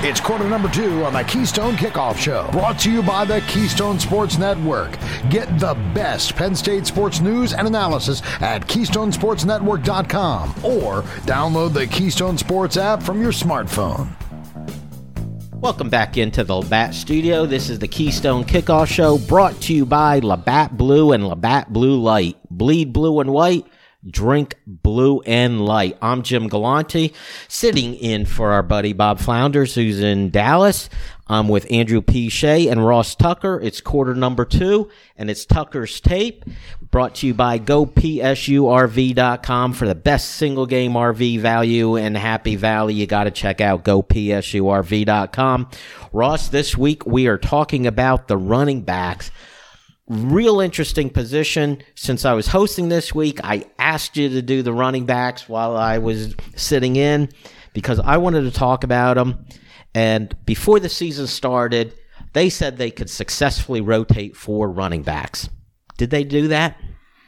It's quarter number 2 on the Keystone Kickoff Show, brought to you by the Keystone Sports Network. Get the best Penn State sports news and analysis at KeystoneSportsNetwork.com or download the Keystone Sports app from your smartphone. Welcome back into the Labatt Studio. This is the Keystone Kickoff Show, brought to you by Labatt Blue and Labatt Blue Light. Bleed blue and white. Drink blue and light. I'm Jim Galante, sitting in for our buddy Bob Flounders, who's in Dallas. I'm with Andrew P. Shea and Ross Tucker. It's quarter number 2, and it's Tucker's Tape, brought to you by GoPSURV.com for the best single-game RV value in Happy Valley. You got to check out GoPSURV.com. Ross, this week we are talking about the running backs. Real interesting position. Since I was hosting this week, I asked you to do the running backs while I was sitting in because I wanted to talk about them. And before the season started, they said they could successfully rotate 4 running backs. Did they do that?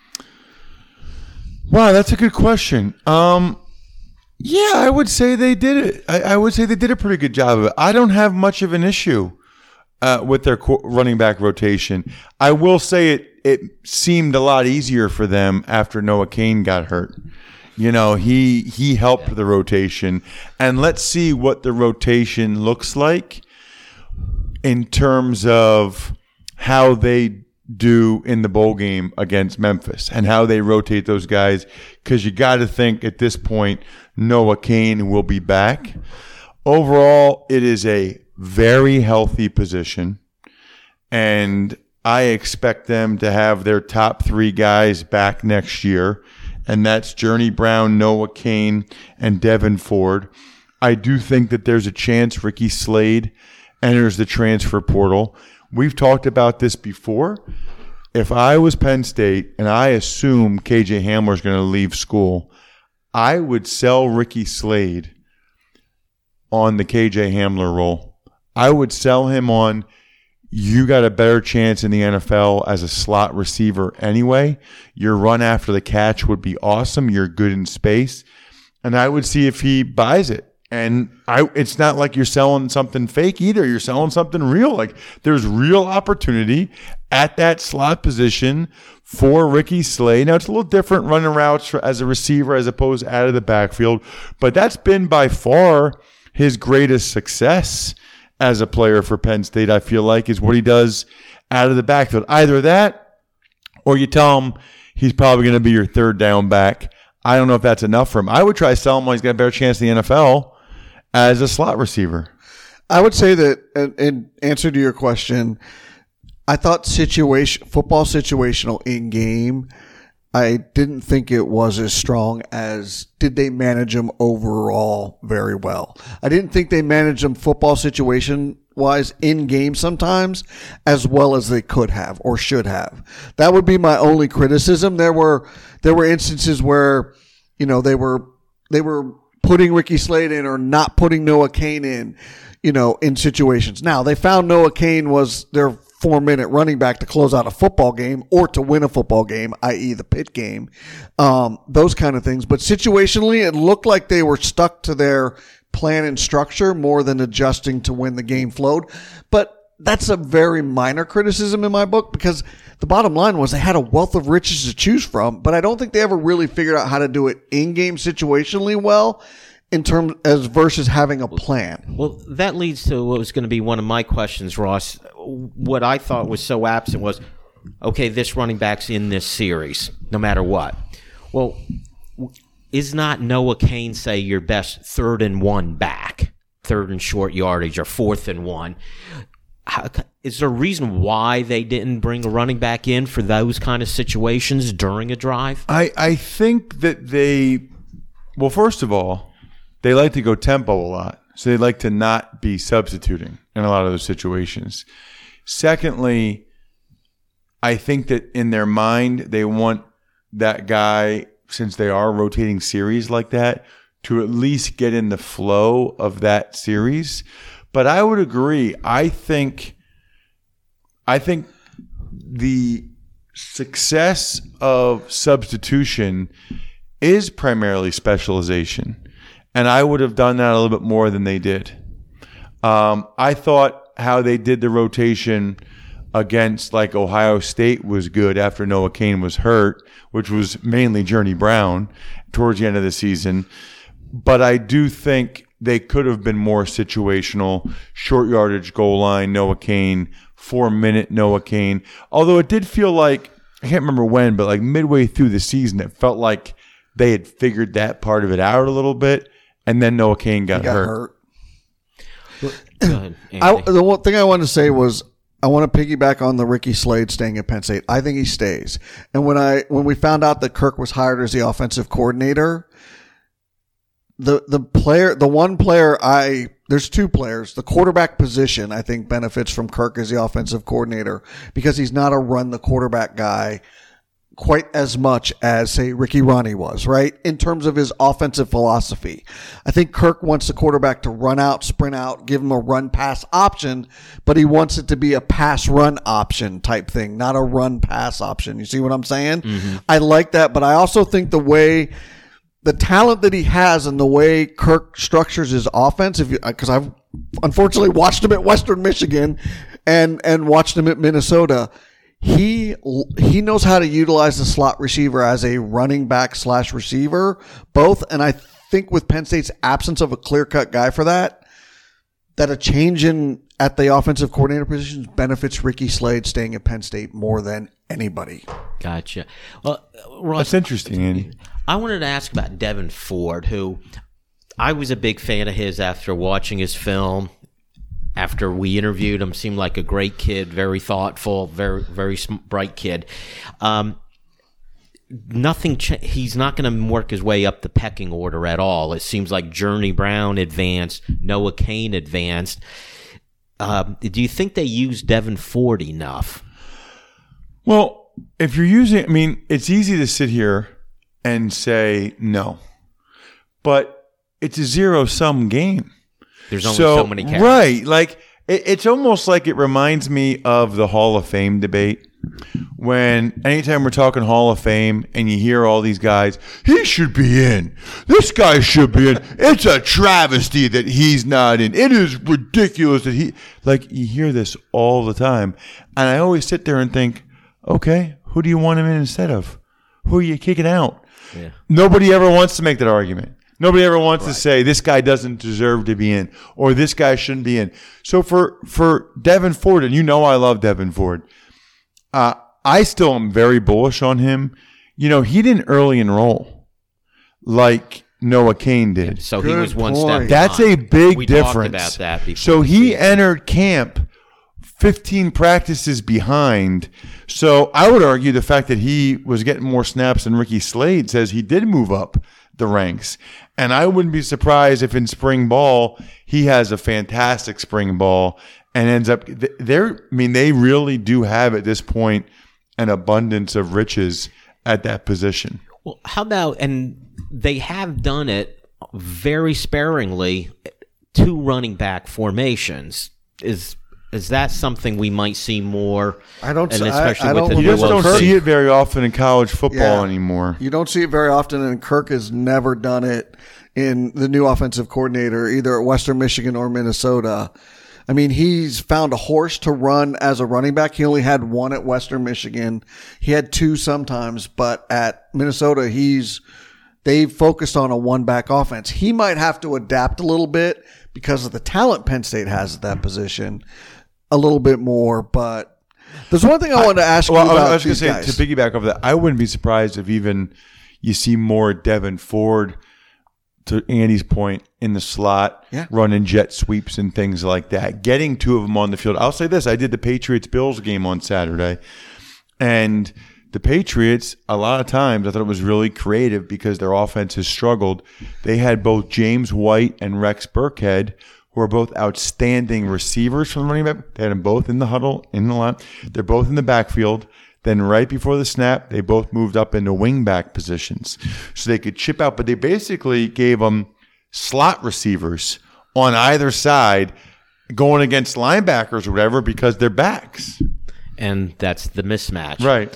Wow, that's a good question. Yeah, I would say they did it. I would say they did a pretty good job of it. I don't have much of an issue with their running back rotation. I will say it seemed a lot easier for them after Noah Cain got hurt. You know, he helped the rotation. And let's see what the rotation looks like in terms of how they do in the bowl game against Memphis and how they rotate those guys, because you got to think at this point Noah Cain will be back. Overall, it is a very healthy position, and I expect them to have their top 3 guys back next year, and that's Journey Brown, Noah Cain, and Devin Ford. I do think that there's a chance Ricky Slade enters the transfer portal. We've talked about this before. If I was Penn State and I assume KJ Hamler is going to leave school, I would sell Ricky Slade on the KJ Hamler role. I would sell him on, you got a better chance in the NFL as a slot receiver anyway. Your run after the catch would be awesome. You're good in space. And I would see if he buys it. And it's not like you're selling something fake either. You're selling something real. Like, there's real opportunity at that slot position for Ricky Slade. Now, it's a little different running routes as a receiver as opposed to out of the backfield. But that's been by far his greatest success as a player for Penn State, I feel like, is what he does out of the backfield. Either that, or you tell him he's probably going to be your third down back. I don't know if that's enough for him. I would try to sell him when he's got a better chance in the NFL as a slot receiver. I would say that, in answer to your question, I thought football situational in game, I didn't think it was as strong as did they manage them overall very well. I didn't think they managed them football situation wise in game sometimes as well as they could have or should have. That would be my only criticism. There were instances where, you know, they were putting Ricky Slade in or not putting Noah Cain in, you know, in situations. Now, they found Noah Cain was their 4-minute running back to close out a football game or to win a football game, i.e. the Pitt game, those kind of things. But situationally, it looked like they were stuck to their plan and structure more than adjusting to when the game flowed. But that's a very minor criticism in my book, because the bottom line was they had a wealth of riches to choose from, but I don't think they ever really figured out how to do it in-game situationally well in terms as versus having a plan. Well, that leads to what was going to be one of my questions, Ross. What I thought was so absent was, okay, this running back's in this series, no matter what. Well, is not Noah Cain, say, your best 3rd and 1 back, 3rd and short yardage, or 4th and 1? Is there a reason why they didn't bring a running back in for those kind of situations during a drive? I think that well, first of all, they like to go tempo a lot. So they like to not be substituting in a lot of those situations. Secondly, I think that in their mind, they want that guy, since they are rotating series like that, to at least get in the flow of that series. But I would agree. I think the success of substitution is primarily specialization. And I would have done that a little bit more than they did. I thought how they did the rotation against like Ohio State was good after Noah Cain was hurt, which was mainly Journey Brown towards the end of the season. But I do think they could have been more situational, short yardage goal line, Noah Cain, 4-minute Noah Cain. Although it did feel like, I can't remember when, but like midway through the season, it felt like they had figured that part of it out a little bit, and then Noah Cain got hurt. Go ahead, The one thing I wanted to say was I want to piggyback on the Ricky Slade staying at Penn State. I think he stays. And when we found out that Kirk was hired as the offensive coordinator, there's two players. The quarterback position, I think, benefits from Kirk as the offensive coordinator because he's not a run the quarterback guy quite as much as, say, Ricky Ronnie was, right? In terms of his offensive philosophy. I think Kirk wants the quarterback to run out, sprint out, give him a run-pass option, but he wants it to be a pass-run option type thing, not a run-pass option. You see what I'm saying? Mm-hmm. I like that, but I also think the talent that he has and the way Kirk structures his offense, because I've unfortunately watched him at Western Michigan and watched him at Minnesota, he knows how to utilize the slot receiver as a running back / receiver, both. And I think with Penn State's absence of a clear-cut guy for that a change at the offensive coordinator positions benefits Ricky Slade staying at Penn State more than anybody. Gotcha. Well, Ross, that's interesting, Andy. I wanted to ask about Devin Ford, who I was a big fan of his after watching his film. After we interviewed him, seemed like a great kid, very thoughtful, very, very bright kid. He's not going to work his way up the pecking order at all. It seems like Journey Brown advanced, Noah Cain advanced. Do you think they used Devin Ford enough? Well, if you're using, it's easy to sit here and say no, but it's a zero-sum game. There's only so many characters. Right. Like, it's almost like it reminds me of the Hall of Fame debate. When anytime we're talking Hall of Fame and you hear all these guys, he should be in. This guy should be in. It's a travesty that he's not in. It is ridiculous that you hear this all the time. And I always sit there and think, okay, who do you want him in instead of? Who are you kicking out? Yeah. Nobody ever wants to make that argument. Nobody ever wants to say this guy doesn't deserve to be in or this guy shouldn't be in. So for Devin Ford, and I love Devin Ford, I still am very bullish on him. He didn't early enroll like Noah Cain did. So he was one step behind. That's a big difference. We talked about that before. So he entered camp 15 practices behind. So I would argue the fact that he was getting more snaps than Ricky Slade says he did move up the ranks. And I wouldn't be surprised if in spring ball he has a fantastic spring ball and ends up they really do have at this point an abundance of riches at that position. Well, how about, and they have done it very sparingly, 2 running back formations. Is that something we might see more? I don't. And especially with the you just don't see it very often in college football anymore. You don't see it very often, and Kirk has never done it in the new offensive coordinator, either at Western Michigan or Minnesota. He's found a horse to run as a running back. He only had 1 at Western Michigan. He had 2 sometimes, but at Minnesota, they focused on a 1-back offense. He might have to adapt a little bit because of the talent Penn State has at that position a little bit more. But there's one thing I wanted to ask you about. I was going to say, guys. to piggyback off that, I wouldn't be surprised if even you see more Devin Ford, to Andy's point, in the slot, running jet sweeps and things like that, getting 2 of them on the field. I'll say this. I did the Patriots-Bills game on Saturday, and the Patriots, a lot of times, I thought it was really creative because their offense has struggled. They had both James White and Rex Burkhead, who are both outstanding receivers from the running back. They had them both in the huddle, in the line. They're both in the backfield. Then right before the snap, they both moved up into wingback positions so they could chip out. But they basically gave them slot receivers on either side going against linebackers or whatever because they're backs. And that's the mismatch. Right.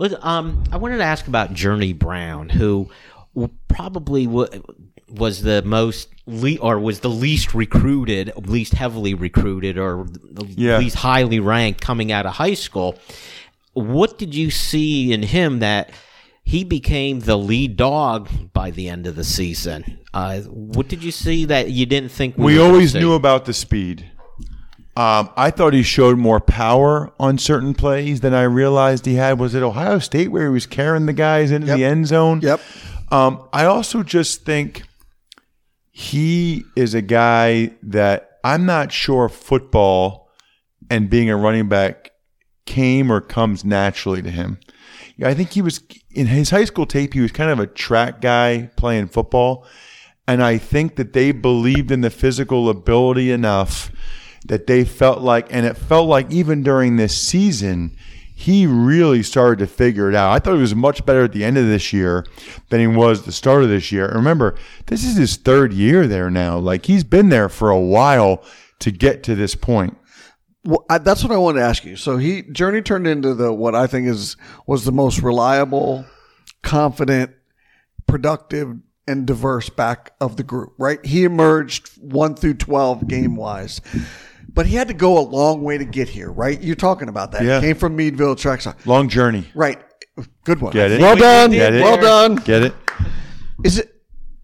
I wanted to ask about Journey Brown, who probably was the most was the least recruited, least heavily recruited, or least highly ranked coming out of high school. What did you see in him that he became the lead dog by the end of the season? What did you see that you didn't think we always knew about the speed? I thought he showed more power on certain plays than I realized he had. Was it Ohio State where he was carrying the guys into the end zone? Yep. I also just think he is a guy that I'm not sure football and being a running back came or comes naturally to him. I think he was, in his high school tape, he was kind of a track guy playing football. And I think that they believed in the physical ability enough that they felt like, and it felt like even during this season, he really started to figure it out. I thought he was much better at the end of this year than he was the start of this year. And remember, this is his third year there now. Like, he's been there for a while to get to this point. Well, that's what I wanted to ask you. So Journey turned into what I think was the most reliable, confident, productive, and diverse back of the group, right? He emerged 1 through 12 game-wise. But he had to go a long way to get here, right? You're talking about that. Yeah. He came from Meadville, Trackside. Long journey. Right. Good one. Get it? Well done. Get it? Well done. Get it? Is it?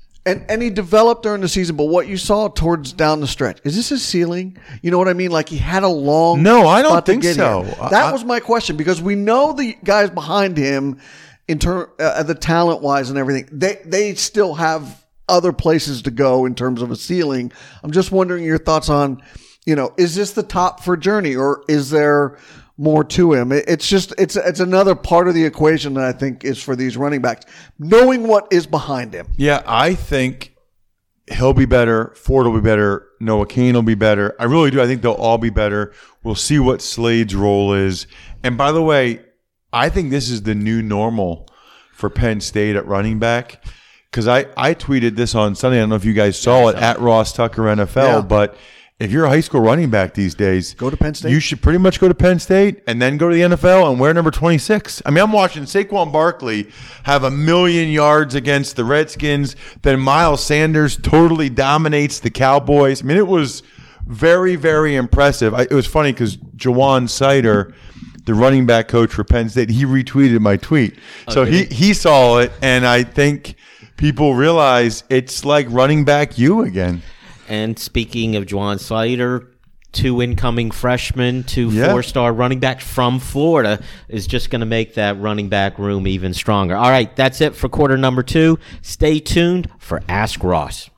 And he developed during the season, but what you saw towards down the stretch, is this his ceiling? You know what I mean? Like, he had a long No, I don't spot to think get so. here. That was my question, because we know the guys behind him, in the talent wise and everything, they still have other places to go in terms of a ceiling. I'm just wondering your thoughts on, is this the top for Journey, or is there more to him? It's another part of the equation that I think is for these running backs, knowing what is behind him. Yeah, I think he'll be better. Ford will be better. Noah Cain will be better. I really do. I think they'll all be better. We'll see what Slade's role is. And by the way, I think this is the new normal for Penn State at running back, because I tweeted this on Sunday. I don't know if you guys saw it, at Ross Tucker NFL, but if you're a high school running back these days, go to Penn State. You should pretty much go to Penn State and then go to the NFL and wear number 26. I mean, I'm watching Saquon Barkley have 1,000,000 yards against the Redskins. Then Miles Sanders totally dominates the Cowboys. I mean, it was very, very impressive. It was funny because Jawan Sider, the running back coach for Penn State, he retweeted my tweet. So he saw it, and I think people realize it's like running back you again. And speaking of Juwan Slater, 2 incoming freshmen, 2 4-star running backs from Florida is just going to make that running back room even stronger. All right, that's it for quarter number 2. Stay tuned for Ask Ross.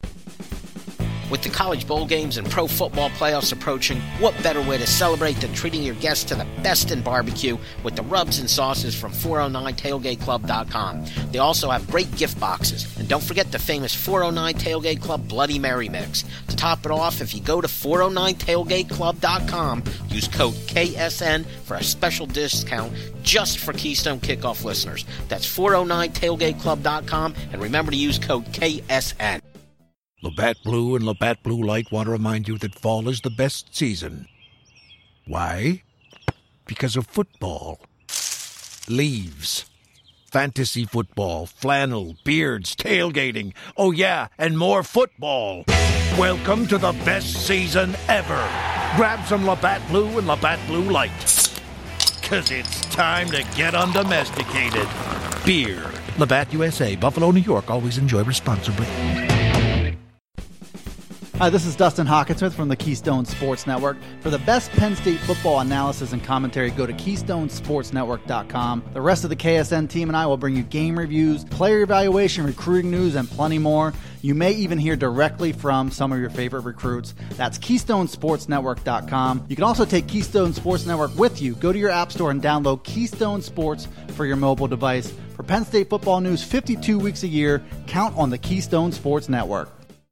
With the college bowl games and pro football playoffs approaching, what better way to celebrate than treating your guests to the best in barbecue with the rubs and sauces from 409tailgateclub.com. They also have great gift boxes. And don't forget the famous 409 Tailgate Club Bloody Mary Mix. To top it off, if you go to 409tailgateclub.com, use code KSN for a special discount just for Keystone Kickoff listeners. That's 409tailgateclub.com, and remember to use code KSN. Labatt Blue and Labatt Blue Light want to remind you that fall is the best season. Why? Because of football. Leaves. Fantasy football, flannel, beards, tailgating. Oh yeah, and more football. Welcome to the best season ever. Grab some Labatt Blue and Labatt Blue Light. 'Cause it's time to get undomesticated. Beer. Labatt USA, Buffalo, New York. Always enjoy responsibly. Hi, this is Dustin Hawkinsmith from the Keystone Sports Network. For the best Penn State football analysis and commentary, go to KeystoneSportsNetwork.com. The rest of the KSN team and I will bring you game reviews, player evaluation, recruiting news, and plenty more. You may even hear directly from some of your favorite recruits. That's KeystoneSportsNetwork.com. You can also take Keystone Sports Network with you. Go to your app store and download Keystone Sports for your mobile device. For Penn State football news 52 weeks a year, count on the Keystone Sports Network.